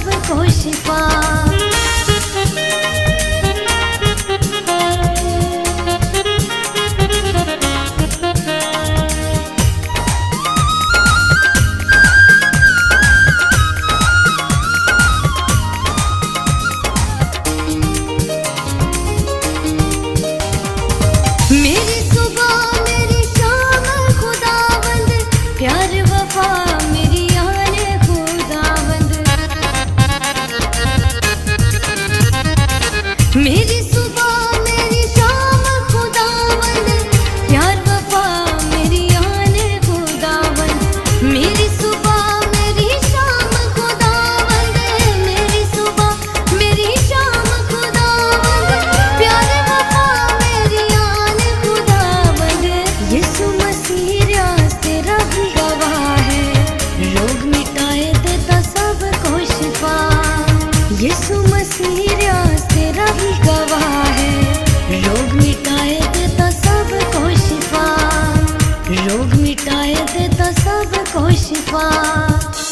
सबको शिफा। मेरी सुबह मेरी शाम खुदावंद, प्यार वफा मेरी यार खुदावंद। मेरी सुबह मेरी शाम खुदावंद, प्यार वफा मेरी यार खुदावंद। मेरी सुबह मेरी शाम खुदावंद, मेरी सुबह मेरी शाम खुदावंद, प्यार वफा मेरी यार खुदावंद। यीशु मसीह रास्ते रब गवाह है, रोग मिटाए देता सबको शिफा। यीशु मसीह रास्ते रब गवाह है, रोग मिटाए देता सबको शिफा। रोग मिटाए देता सबको शिफा।